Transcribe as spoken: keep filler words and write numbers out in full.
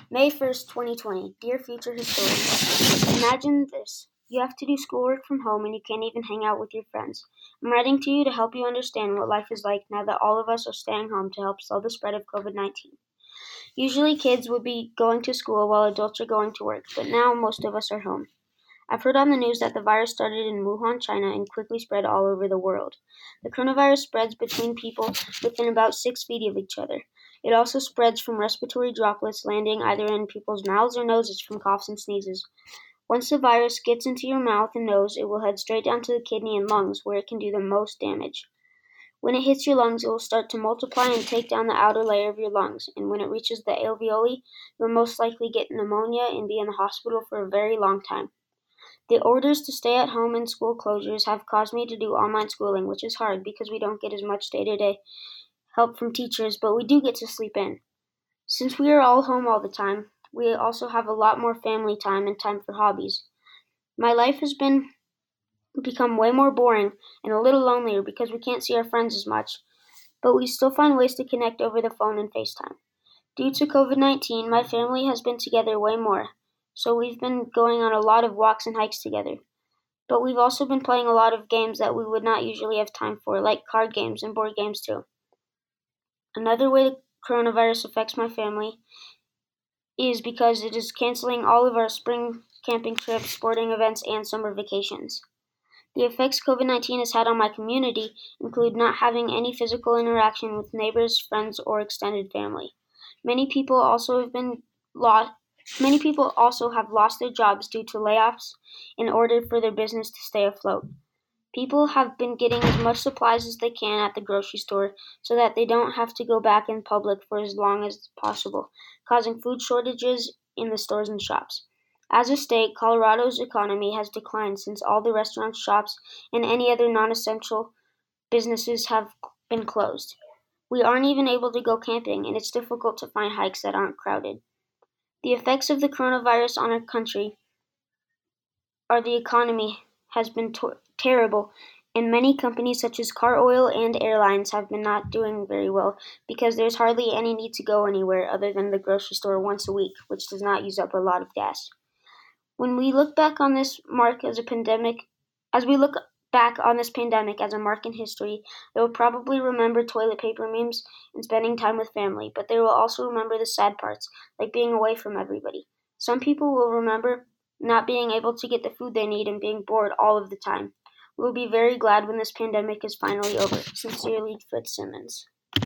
May first, twenty twenty. Dear future historian, imagine this. You have to do schoolwork from home and you can't even hang out with your friends. I'm writing to you to help you understand what life is like now that all of us are staying home to help slow the spread of covid nineteen. Usually kids would be going to school while adults are going to work, but now most of us are home. I've heard on the news that the virus started in Wuhan, China, and quickly spread all over the world. The coronavirus spreads between people within about six feet of each other. It also spreads from respiratory droplets landing either in people's mouths or noses from coughs and sneezes. Once the virus gets into your mouth and nose, it will head straight down to the kidney and lungs, where it can do the most damage. When it hits your lungs, it will start to multiply and take down the outer layer of your lungs, and when it reaches the alveoli, you'll most likely get pneumonia and be in the hospital for a very long time. The orders to stay at home and school closures have caused me to do online schooling, which is hard because we don't get as much day-to-day help from teachers, but we do get to sleep in. Since we are all home all the time, we also have a lot more family time and time for hobbies. My life has been become way more boring and a little lonelier because we can't see our friends as much, but we still find ways to connect over the phone and FaceTime. Due to covid nineteen, my family has been together way more, so we've been going on a lot of walks and hikes together. But we've also been playing a lot of games that we would not usually have time for, like card games and board games too. Another way the coronavirus affects my family is because it is canceling all of our spring camping trips, sporting events, and summer vacations. The effects covid nineteen has had on my community include not having any physical interaction with neighbors, friends, or extended family. Many people also have been lost. Many people also have lost their jobs due to layoffs in order for their business to stay afloat. People have been getting as much supplies as they can at the grocery store so that they don't have to go back in public for as long as possible, causing food shortages in the stores and shops. As a state, Colorado's economy has declined since all the restaurants, shops, and any other non-essential businesses have been closed. We aren't even able to go camping, and it's difficult to find hikes that aren't crowded. The effects of the coronavirus on our country are the economy has been to- terrible, and many companies such as car oil and airlines have been not doing very well because there's hardly any need to go anywhere other than the grocery store once a week, which does not use up a lot of gas. When we look back on this mark as a pandemic, as we look back on this pandemic as a mark in history, they will probably remember toilet paper memes and spending time with family, but they will also remember the sad parts, like being away from everybody. Some people will remember not being able to get the food they need and being bored all of the time. We will be very glad when this pandemic is finally over. Sincerely, Fitzsimmons.